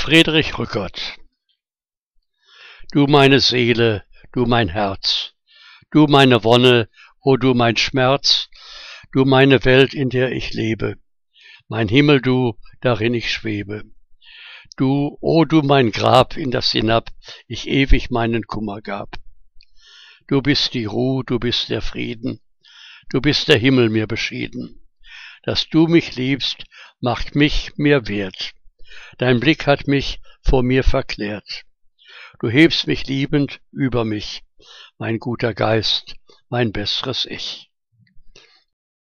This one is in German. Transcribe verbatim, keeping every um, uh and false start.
Friedrich Rückert. Du meine Seele, du mein Herz, du meine Wonne, o du mein Schmerz, du meine Welt, in der ich lebe, mein Himmel du, darin ich schwebe. Du, o du mein Grab, in das hinab ich ewig meinen Kummer gab. Du bist die Ruh, du bist der Frieden, du bist der Himmel mir beschieden. Dass du mich liebst, macht mich mir wert. Dein Blick hat mich vor mir verklärt. Du hebst mich liebend über mich, mein guter Geist, mein besseres Ich.